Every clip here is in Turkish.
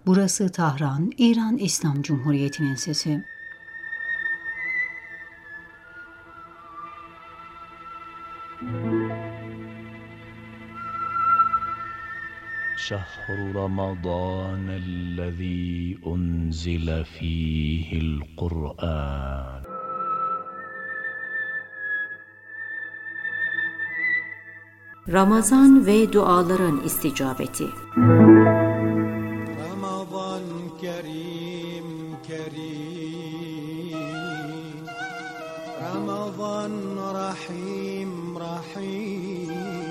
Burası Tahran, İran İslam Cumhuriyeti'nin sesi. شهر رمضان الذي أنزل فيه القرآن Ramazan ve duaların isticabeti. Ramazan kerim kerim, Ramazan rahim rahim,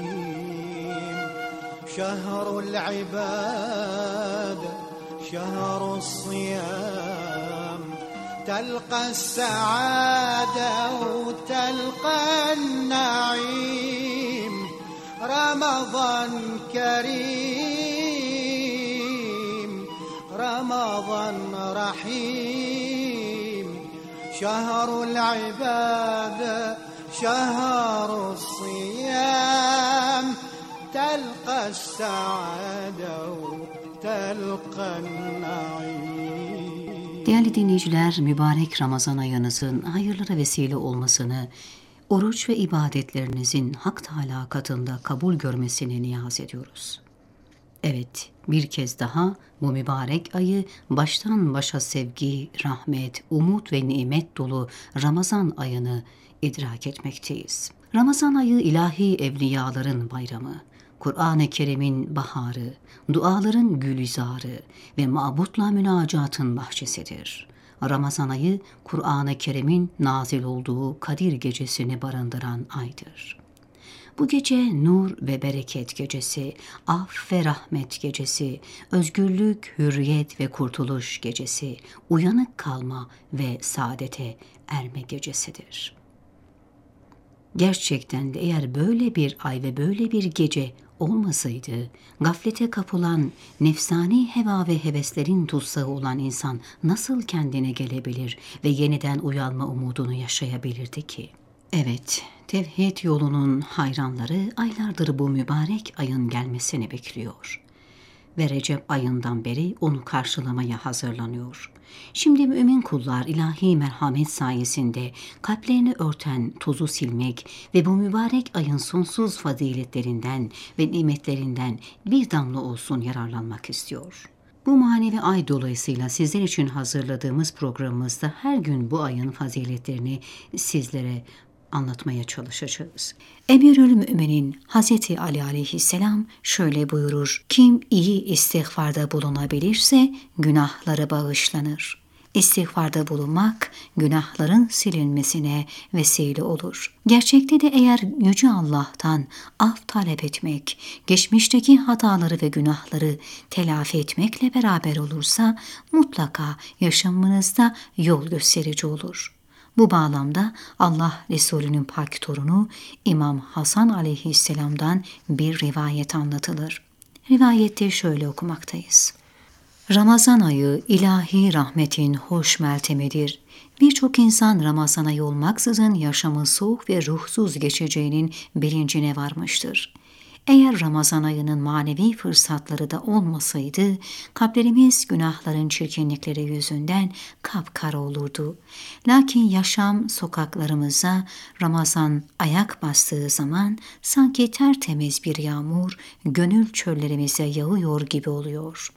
şehrul ibad, şehrus siyam, telqas saade ve telqan naim. Ramazan kerim, Ramazan rahim, şehrul ibad, şehrus siyam, telqas saade ve telqan naim. Değerli dinleyiciler, mübarek Ramazan ayınızın hayırlara vesile olmasını, oruç ve ibadetlerinizin Hak Teâlâ katında kabul görmesini niyaz ediyoruz. Evet, bir kez daha bu mübarek ayı baştan başa sevgi, rahmet, umut ve nimet dolu Ramazan ayını idrak etmekteyiz. Ramazan ayı ilahi evliyaların bayramı, Kur'an-ı Kerim'in baharı, duaların gülizarı ve mabutla münacatın bahçesidir. Ramazan ayı, Kur'an-ı Kerim'in nazil olduğu Kadir gecesini barındıran aydır. Bu gece nur ve bereket gecesi, af ve rahmet gecesi, özgürlük, hürriyet ve kurtuluş gecesi, uyanık kalma ve saadete erme gecesidir. Gerçekten de eğer böyle bir ay ve böyle bir gece olmasaydı, gaflete kapılan, nefsani heva ve heveslerin tutsağı olan insan nasıl kendine gelebilir ve yeniden uyanma umudunu yaşayabilirdi ki? Evet, tevhid yolunun hayranları aylardır bu mübarek ayın gelmesini bekliyor. Ve Recep ayından beri onu karşılamaya hazırlanıyor. Şimdi mümin kullar ilahi merhamet sayesinde kalplerini örten tozu silmek ve bu mübarek ayın sonsuz faziletlerinden ve nimetlerinden bir damla olsun yararlanmak istiyor. Bu manevi ay dolayısıyla sizler için hazırladığımız programımızda her gün bu ayın faziletlerini sizlere anlatmaya çalışacağız. Emirül Müminin Hazreti Ali aleyhisselam şöyle buyurur: kim iyi istiğfarda bulunabilirse günahları bağışlanır. İstiğfarda bulunmak günahların silinmesine vesile olur. Gerçekte de eğer Yüce Allah'tan af talep etmek, geçmişteki hataları ve günahları telafi etmekle beraber olursa mutlaka yaşamınızda yol gösterici olur. Bu bağlamda Allah Resulü'nün pak torunu İmam Hasan aleyhisselam'dan bir rivayet anlatılır. Rivayette şöyle okumaktayız. Ramazan ayı ilahi rahmetin hoş meltemidir. Birçok insan Ramazan ayı olmaksızın yaşamın soğuk ve ruhsuz geçeceğinin bilincine varmıştır. Eğer Ramazan ayının manevi fırsatları da olmasaydı, kalplerimiz günahların çirkinlikleri yüzünden kapkara olurdu. Lakin yaşam sokaklarımıza Ramazan ayak bastığı zaman sanki tertemiz bir yağmur gönül çöllerimize yağıyor gibi oluyor.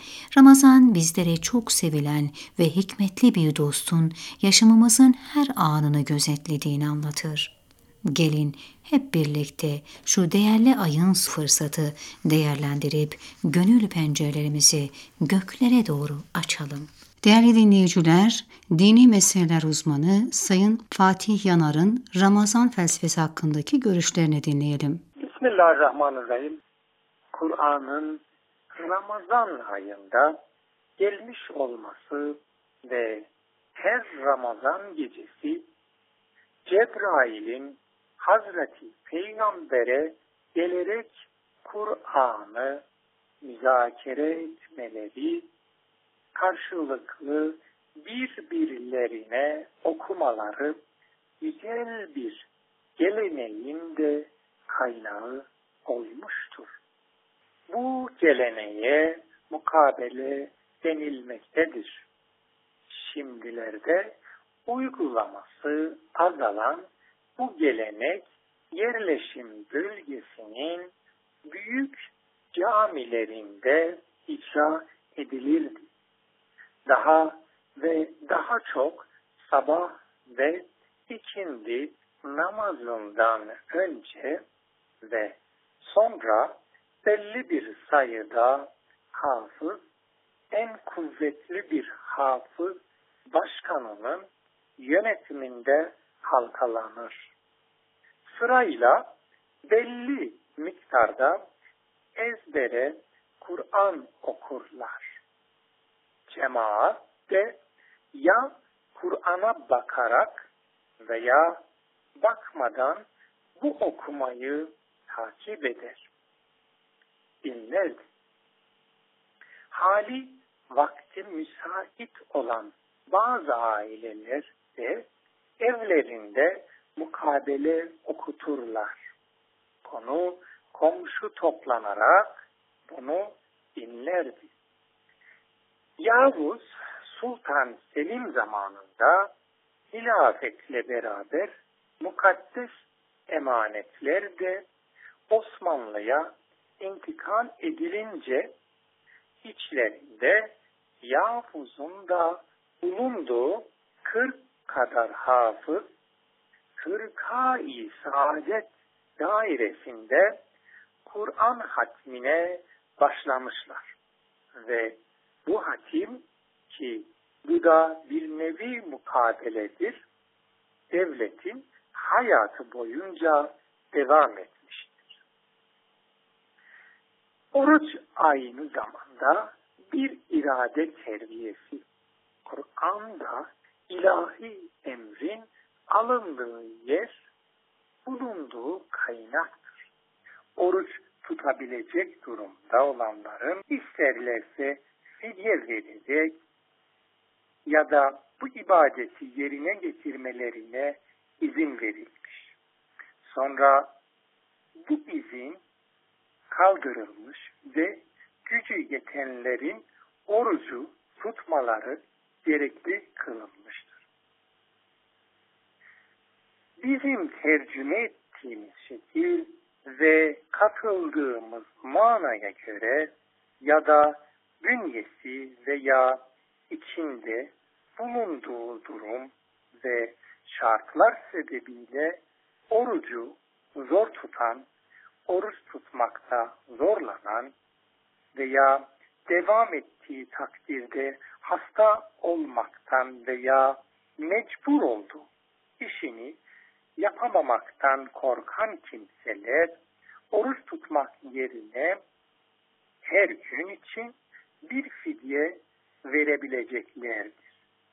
Ramazan bizlere çok sevilen ve hikmetli bir dostun yaşamımızın her anını gözetlediğini anlatır. Gelin hep birlikte şu değerli ayın fırsatı değerlendirip gönül pencerelerimizi göklere doğru açalım. Değerli dinleyiciler, dini meseleler uzmanı Sayın Fatih Yanar'ın Ramazan felsefesi hakkındaki görüşlerini dinleyelim. Bismillahirrahmanirrahim. Kur'an'ın Ramazan ayında gelmiş olması ve her Ramazan gecesi Cebrail'in Hazreti Peygamber'e gelerek Kur'an'ı müzakere etmeleri, karşılıklı birbirlerine okumaları güzel bir geleneğin de kaynağı olmuştur. Bu geleneğe mukabele denilmektedir. Şimdilerde uygulaması azalan bu gelenek yerleşim bölgesinin büyük camilerinde icra edilirdi. Daha çok sabah ve ikindi namazından önce ve sonra belli bir sayıda hafız, en kuvvetli bir hafız başkanının yönetiminde halkalanır. Sırayla belli miktarda ezbere Kur'an okurlar. Cemaat de ya Kur'an'a bakarak veya bakmadan bu okumayı takip eder. Dinlerdi. Hali vakti müsait olan bazı aileler de evlerinde mukabele okuturlar. Komşu toplanarak bunu dinlerdi. Yavuz Sultan Selim zamanında hilafetle beraber mukaddes emanetler de Osmanlı'ya intikal edilince içlerinde Yavuz'un da bulunduğu 40 kadar hafız Hırka-i Saadet dairesinde Kur'an hatmine başlamışlar. Ve bu hatim ki bu da bir nevi mukabeledir, devletin hayatı boyunca devam etmiştir. Oruç aynı zamanda bir irade terbiyesi. Kur'an'da ilahi emrin alındığı yer, bulunduğu kaynaktır. Oruç tutabilecek durumda olanların isterlerse fidye verecek ya da bu ibadeti yerine getirmelerine izin verilmiş. Sonra bu izin kaldırılmış ve gücü yetenlerin orucu tutmaları gerekli kılınmıştır. Bizim tercüme ettiğimiz şekil ve katıldığımız manaya göre ya da bünyesi veya içinde bulunduğu durum ve şartlar sebebiyle orucu zor tutan, oruç tutmakta zorlanan veya devam ettiği takdirde hasta olmaktan veya mecbur olduğu işini yapamamaktan korkan kimseler oruç tutmak yerine her gün için bir fidye verebileceklerdir.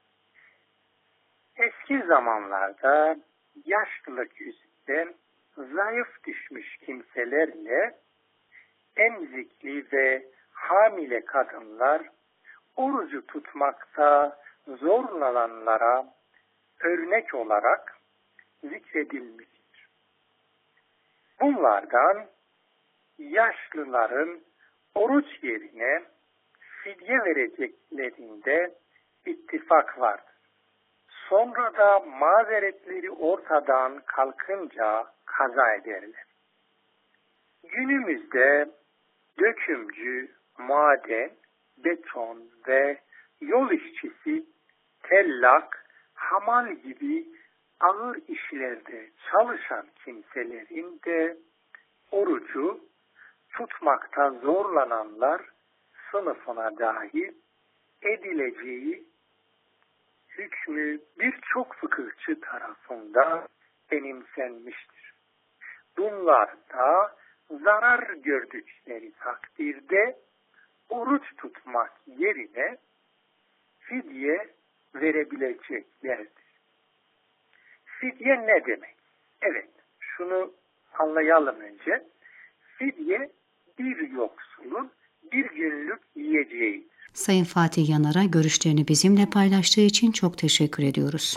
Eski zamanlarda yaşlılık yüzünden zayıf düşmüş kimselerle emzikli ve hamile kadınlar orucu tutmakta zorlananlara örnek olarak zikredilmiştir. Bunlardan yaşlıların oruç yerine fidye vereceklerinde ittifak vardır. Sonra da mazeretleri ortadan kalkınca kaza ederler. Günümüzde dökümcü, maden, beton ve yol işçisi, tellak, hamal gibi ağır işlerde çalışan kimselerin de orucu tutmakta zorlananlar sınıfına dahil edileceği hükmü birçok fıkıhçı tarafından benimsenmiştir. Bunlar da zarar gördükleri takdirde oruç tutmak yerine fidye verebileceklerdir. Fidye ne demek? Evet, şunu anlayalım önce. Fidye bir yoksulun bir günlük yiyeceğidir. Sayın Fatih Yanar'a görüşlerini bizimle paylaştığı için çok teşekkür ediyoruz.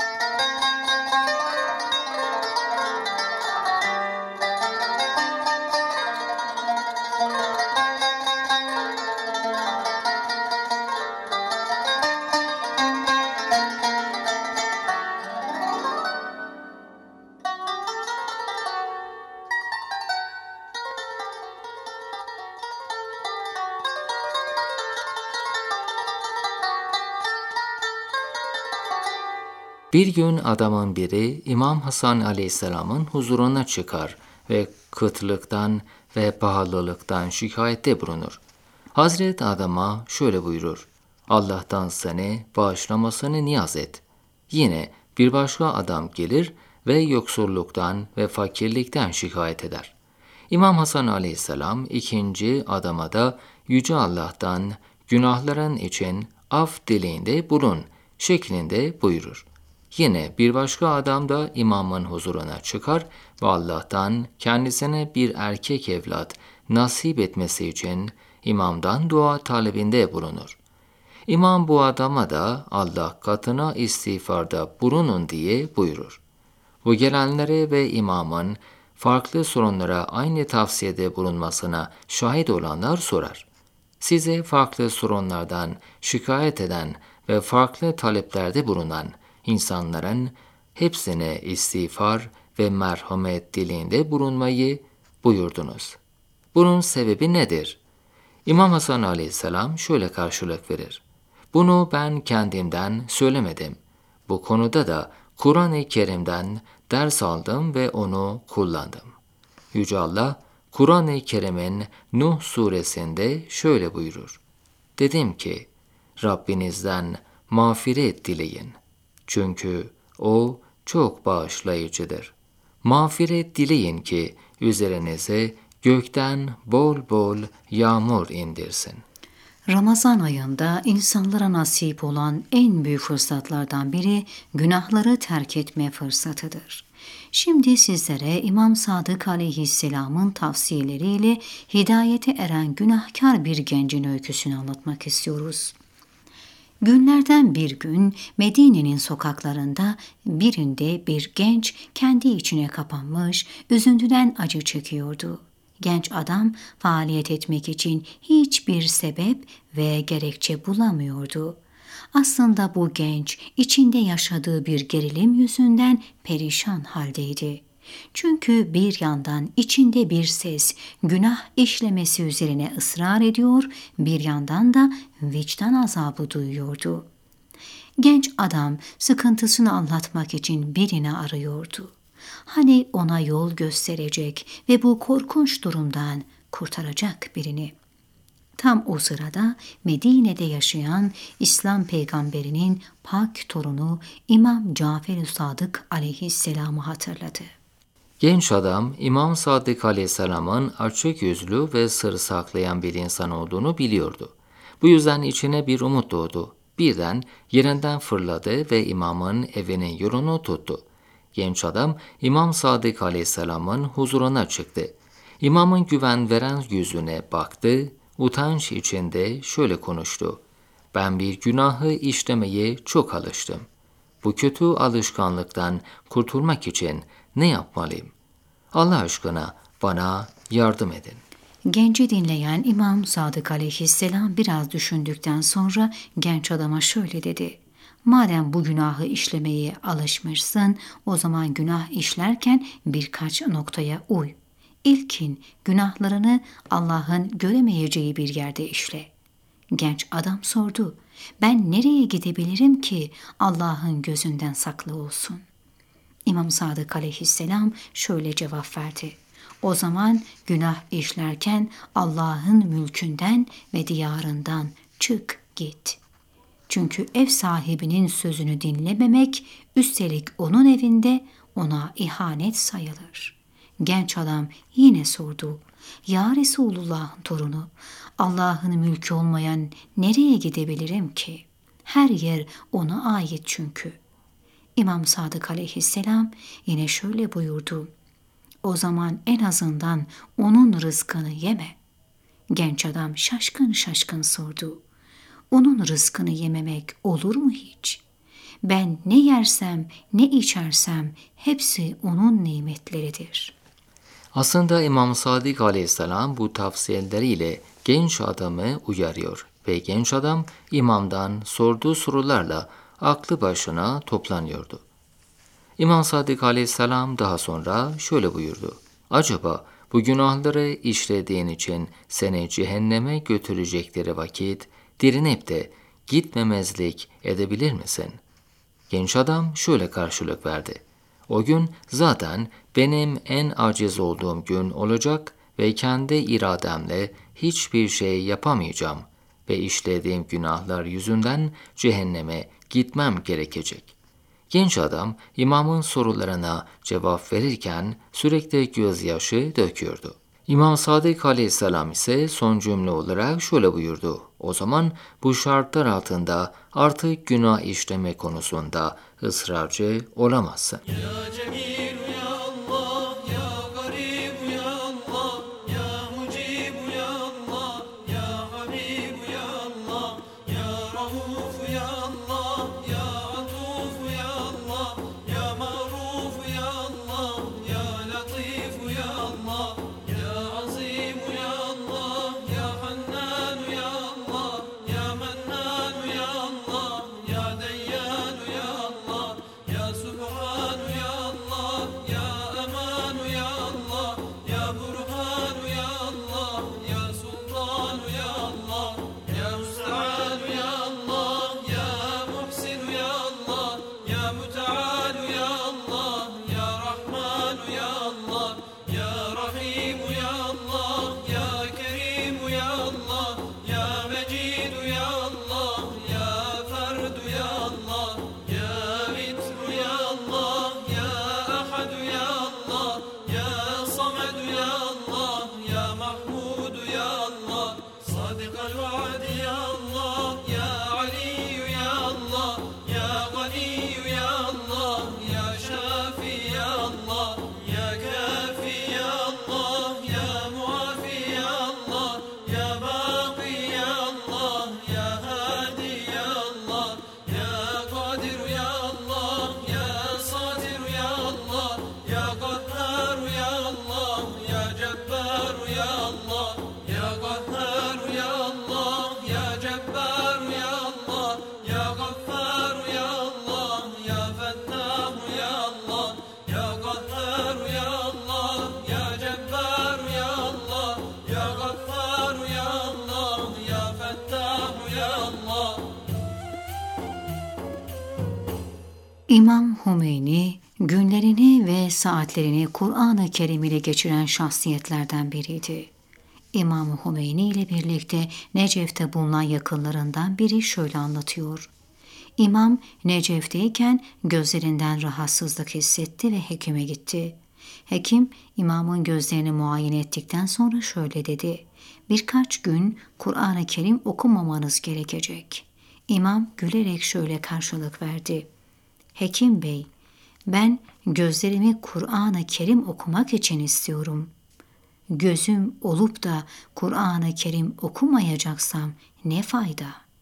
Bir gün adamın biri İmam Hasan Aleyhisselam'ın huzuruna çıkar ve kıtlıktan ve pahalılıktan şikayette bulunur. Hazret adama şöyle buyurur: Allah'tan seni bağışlamasını niyaz et. Yine bir başka adam gelir ve yoksulluktan ve fakirlikten şikayet eder. İmam Hasan Aleyhisselam ikinci adama da Yüce Allah'tan günahların için af dileğinde bulun şeklinde buyurur. Yine bir başka adam da imamın huzuruna çıkar ve Allah'tan kendisine bir erkek evlat nasip etmesi için imamdan dua talebinde bulunur. İmam bu adama da Allah katına istiğfarda bulunun diye buyurur. Bu gelenlere ve imamın farklı sorunlara aynı tavsiyede bulunmasına şahit olanlar sorar: Size farklı sorunlardan şikayet eden ve farklı taleplerde bulunan insanların hepsine istiğfar ve merhamet dileğinde bulunmayı buyurdunuz. Bunun sebebi nedir? İmam Hasan Aleyhisselam şöyle karşılık verir: Bunu ben kendimden söylemedim. Bu konuda da Kur'an-ı Kerim'den ders aldım ve onu kullandım. Yüce Allah, Kur'an-ı Kerim'in Nuh suresinde şöyle buyurur: Dedim ki, Rabbinizden mağfiret dileyin. Çünkü O çok bağışlayıcıdır. Mağfiret dileyin ki üzerinize gökten bol bol yağmur indirsin. Ramazan ayında insanlara nasip olan en büyük fırsatlardan biri günahları terk etme fırsatıdır. Şimdi sizlere İmam Sadık Aleyhisselam'ın tavsiyeleriyle hidayete eren günahkar bir gencin öyküsünü anlatmak istiyoruz. Günlerden bir gün Medine'nin sokaklarında birinde bir genç kendi içine kapanmış, üzüntüden acı çekiyordu. Genç adam faaliyet etmek için hiçbir sebep ve gerekçe bulamıyordu. Aslında bu genç içinde yaşadığı bir gerilim yüzünden perişan haldeydi. Çünkü bir yandan içinde bir ses günah işlemesi üzerine ısrar ediyor, bir yandan da vicdan azabı duyuyordu. Genç adam sıkıntısını anlatmak için birini arıyordu. Hani ona yol gösterecek ve bu korkunç durumdan kurtaracak birini. Tam o sırada Medine'de yaşayan İslam peygamberinin pak torunu İmam Cafer-i Sadık aleyhisselamı hatırladı. Genç adam İmam Sadık Aleyhisselam'ın açık yüzlü ve sır saklayan bir insan olduğunu biliyordu. Bu yüzden içine bir umut doğdu. Birden yerinden fırladı ve imamın evinin yolunu tuttu. Genç adam İmam Sadık Aleyhisselam'ın huzuruna çıktı. İmamın güven veren yüzüne baktı, utanç içinde şöyle konuştu: Ben bir günahı işlemeye çok alıştım. Bu kötü alışkanlıktan kurtulmak için ne yapmalıyım? Allah aşkına bana yardım edin. Genci dinleyen İmam Sadık Aleyhisselam biraz düşündükten sonra genç adama şöyle dedi: Madem bu günahı işlemeye alışmışsın, o zaman günah işlerken birkaç noktaya uy. İlkin, günahlarını Allah'ın göremeyeceği bir yerde işle. Genç adam sordu: Ben nereye gidebilirim ki Allah'ın gözünden saklı olsun? İmam Sadık Aleyhisselam şöyle cevap verdi: O zaman günah işlerken Allah'ın mülkünden ve diyarından çık git. Çünkü ev sahibinin sözünü dinlememek, üstelik onun evinde ona ihanet sayılır. Genç adam yine sordu: Ya Resulullah'ın torunu, Allah'ın mülkü olmayan nereye gidebilirim ki? Her yer ona ait çünkü. İmam Sadık Aleyhisselam yine şöyle buyurdu: O zaman en azından onun rızkını yeme. Genç adam şaşkın şaşkın sordu: Onun rızkını yememek olur mu hiç? Ben ne yersem, ne içersem hepsi onun nimetleridir. Aslında İmam Sadık Aleyhisselam bu tavsiyeleriyle genç adamı uyarıyor ve genç adam imamdan sorduğu sorularla aklı başına toplanıyordu. İmam Sadık Aleyhisselam daha sonra şöyle buyurdu: Acaba bu günahları işlediğin için seni cehenneme götürecekleri vakit direnip de gitmemezlik edebilir misin? Genç adam şöyle karşılık verdi. O gün zaten benim en aciz olduğum gün olacak ve kendi irademle hiçbir şey yapamayacağım ve işlediğim günahlar yüzünden cehenneme gitmem gerekecek. Genç adam imamın sorularına cevap verirken sürekli gözyaşı döküyordu. İmam Sadık Aleyhisselam ise son cümle olarak şöyle buyurdu. O zaman bu şartlar altında artık günah işleme konusunda ısrarcı olamazsın. İmam Hümeyni günlerini ve saatlerini Kur'an-ı Kerim ile geçiren şahsiyetlerden biriydi. İmam Hümeyni ile birlikte Necef'te bulunan yakınlarından biri şöyle anlatıyor. İmam Necef'teyken gözlerinden rahatsızlık hissetti ve hekime gitti. Hekim imamın gözlerini muayene ettikten sonra şöyle dedi. Birkaç gün Kur'an-ı Kerim okumamanız gerekecek. İmam gülerek şöyle karşılık verdi. Hekim bey, ben gözlerimi Kur'an-ı Kerim okumak için istiyorum. Gözüm olup da Kur'an-ı Kerim okumayacaksam ne fayda?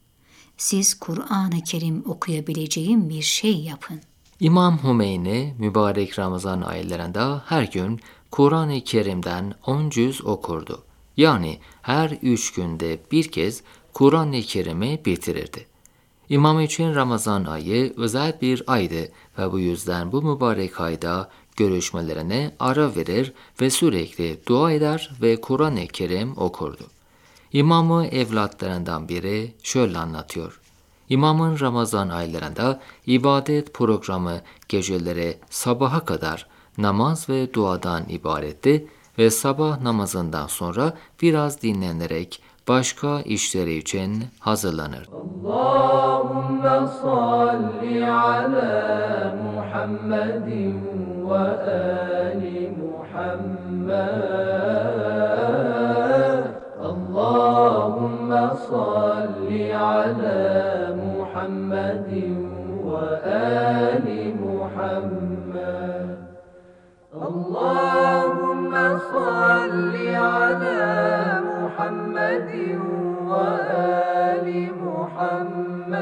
Siz Kur'an-ı Kerim okuyabileceğim bir şey yapın. İmam Hümeyni mübarek Ramazan aylarında her gün Kur'an-ı Kerim'den 10 cüz okurdu. Yani her 3 günde bir kez Kur'an-ı Kerim'i bitirirdi. İmam için Ramazan ayı özel bir aydı ve bu yüzden bu mübarek ayda görüşmelerine ara verir ve sürekli dua eder ve Kur'an-ı Kerim okurdu. İmamı evlatlarından biri şöyle anlatıyor. İmamın Ramazan aylarında ibadet programı geceleri sabaha kadar namaz ve duadan ibaretti ve sabah namazından sonra biraz dinlenerek başka işleri için hazırlanır. Allahümme salli ala Muhammedin ve ali Muhammed. Allahümme salli ala Muhammedin ve ali Muhammed. Allahümme salli ala Muhammedin ve ali Muhammed.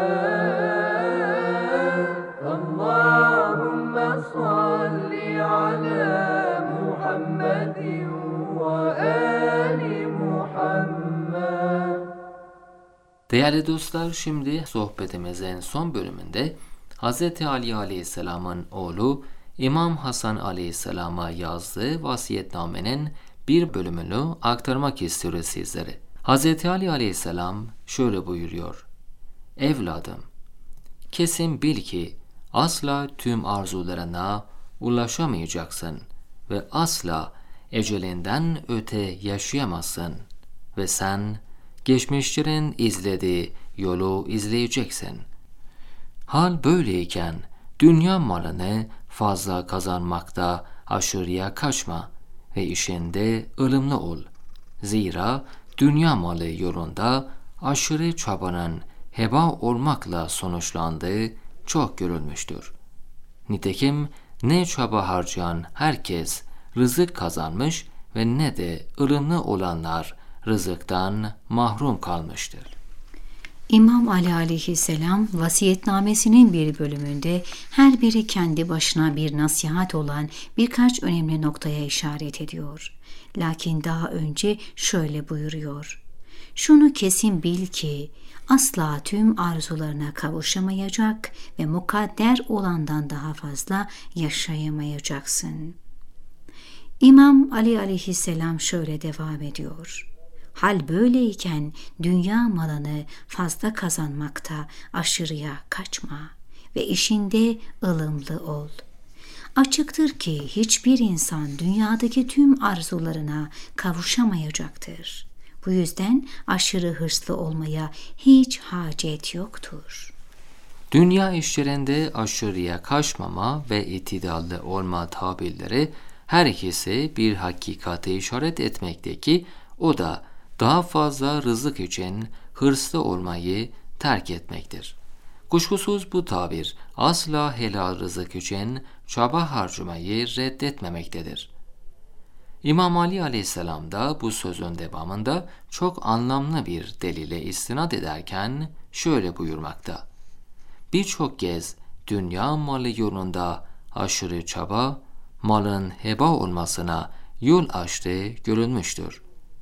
Allahümme salli ala Muhammedin ve ali Muhammed. Değerli dostlar, şimdi sohbetimizin son bölümünde Hz. Ali Aleyhisselam'ın oğlu İmam Hasan Aleyhisselam'a yazdığı vasiyetnamenin bir bölümünü aktarmak istiyoruz sizlere. Hz. Ali Aleyhisselam şöyle buyuruyor. Evladım, kesin bil ki asla tüm arzularına ulaşamayacaksın ve asla ecelinden öte yaşayamazsın ve sen geçmişlerin izlediği yolu izleyeceksin. Hal böyleyken dünya malını fazla kazanmakta aşırıya kaçma ve işinde ılımlı ol. Zira dünya malı yolunda aşırı çabanın heba olmakla sonuçlandığı çok görülmüştür. Nitekim ne çaba harcayan herkes rızık kazanmış ve ne de ılımlı olanlar rızıktan mahrum kalmıştır. İmam Ali aleyhisselam vasiyetnamesinin bir bölümünde her biri kendi başına bir nasihat olan birkaç önemli noktaya işaret ediyor. Lakin daha önce şöyle buyuruyor: şunu kesin bil ki asla tüm arzularına kavuşamayacak ve mukadder olandan daha fazla yaşayamayacaksın. İmam Ali aleyhisselam şöyle devam ediyor: hal böyleyken dünya malını fazla kazanmakta aşırıya kaçma ve işinde ılımlı ol. Açıktır ki hiçbir insan dünyadaki tüm arzularına kavuşamayacaktır. Bu yüzden aşırı hırslı olmaya hiç hacet yoktur. Dünya işlerinde aşırıya kaçmama ve itidalli olma tabirleri her ikisi bir hakikate işaret etmekte ki o da daha fazla rızık için hırslı olmayı terk etmektir. Kuşkusuz bu tabir asla helal rızık için çaba harcamayı reddetmemektedir. İmam Ali aleyhisselam da bu sözün devamında çok anlamlı bir delile istinad ederken şöyle buyurmakta: birçok kez dünya malı yolunda aşırı çaba, malın heba olmasına yol açtığı görülmüştür.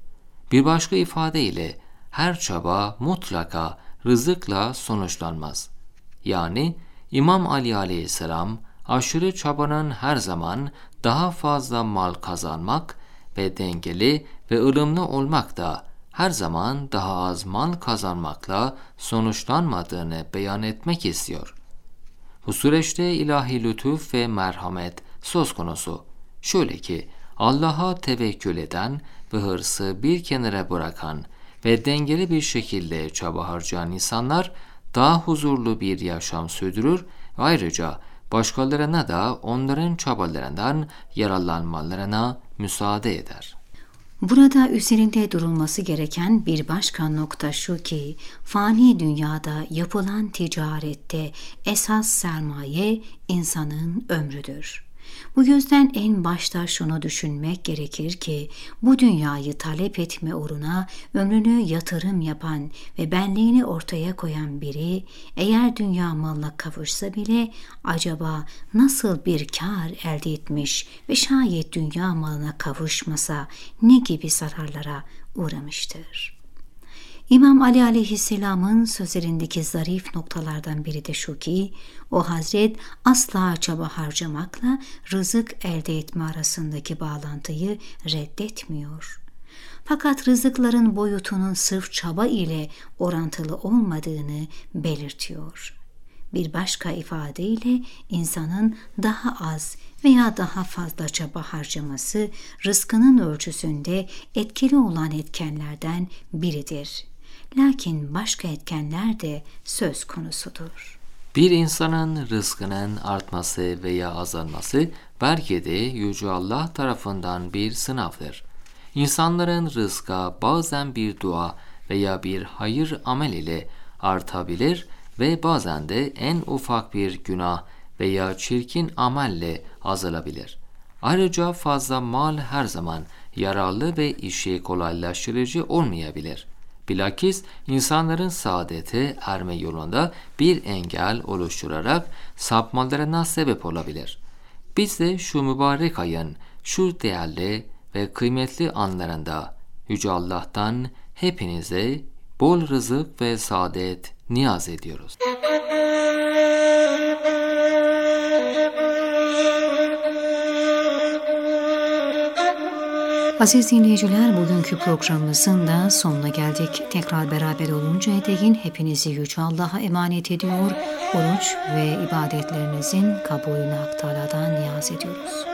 Bir başka ifadeyle her çaba mutlaka rızıkla sonuçlanmaz. Yani İmam Ali aleyhisselam aşırı çabanın her zaman daha fazla mal kazanmak ve dengeli ve ılımlı olmak da her zaman daha az mal kazanmakla sonuçlanmadığını beyan etmek istiyor. Bu süreçte ilahi lütuf ve merhamet söz konusu. Şöyle ki Allah'a tevekkül eden ve hırsı bir kenara bırakan ve dengeli bir şekilde çaba harcayan insanlar daha huzurlu bir yaşam sürdürür ve ayrıca başkalarına da onların çabalarından yararlanmalarına müsaade eder. Burada üzerinde durulması gereken bir başka nokta şu ki, fani dünyada yapılan ticarette esas sermaye insanın ömrüdür. Bu yüzden en başta şunu düşünmek gerekir ki, bu dünyayı talep etme uğruna ömrünü yatırım yapan ve benliğini ortaya koyan biri, eğer dünya malına kavuşsa bile acaba nasıl bir kar elde etmiş ve şayet dünya malına kavuşmasa ne gibi zararlara uğramıştır? İmam Ali aleyhisselamın sözlerindeki zarif noktalardan biri de şu ki, o hazret asla çaba harcamakla rızık elde etme arasındaki bağlantıyı reddetmiyor. Fakat rızıkların boyutunun sırf çaba ile orantılı olmadığını belirtiyor. Bir başka ifadeyle insanın daha az veya daha fazla çaba harcaması rızkının ölçüsünde etkili olan etkenlerden biridir. Lakin başka etkenler de söz konusudur. Bir insanın rızkının artması veya azalması belki de Yüce Allah tarafından bir sınavdır. İnsanların rızka bazen bir dua veya bir hayır amel ile artabilir ve bazen de en ufak bir günah veya çirkin amelle azalabilir. Ayrıca fazla mal her zaman yararlı ve işi kolaylaştırıcı olmayabilir. Bilakis insanların saadete erme yolunda bir engel oluşturarak sapmalarına sebep olabilir. Biz de şu mübarek ayın şu değerli ve kıymetli anlarında Yüce Allah'tan hepinize bol rızık ve saadet niyaz ediyoruz. Aziz dinleyiciler, bugünkü programımızın da sonuna geldik. Tekrar beraber oluncaya değin hepinizi Yüce Allah'a emanet ediyor, oruç ve ibadetlerinizin kabulünü Hak Teâlâ'dan niyaz ediyoruz.